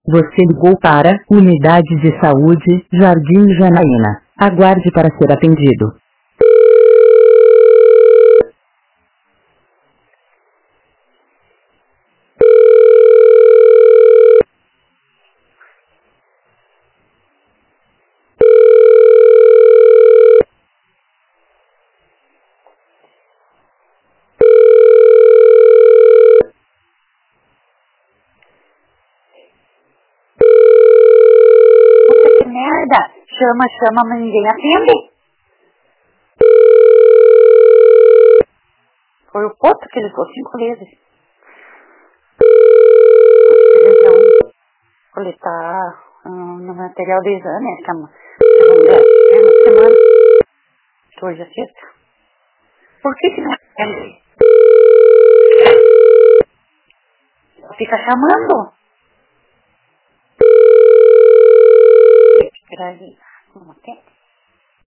Você ligou para Unidade de Saúde, Jardim Janaína. Aguarde para ser atendido. Puta que merda! Chama, mas ninguém atende. Foi o Poto que ligou 5 vezes. Coletar no material de exame, acho que é uma semana. Hoje é sexta. Por que não atende? Fica chamando. Espera aí. Não atende.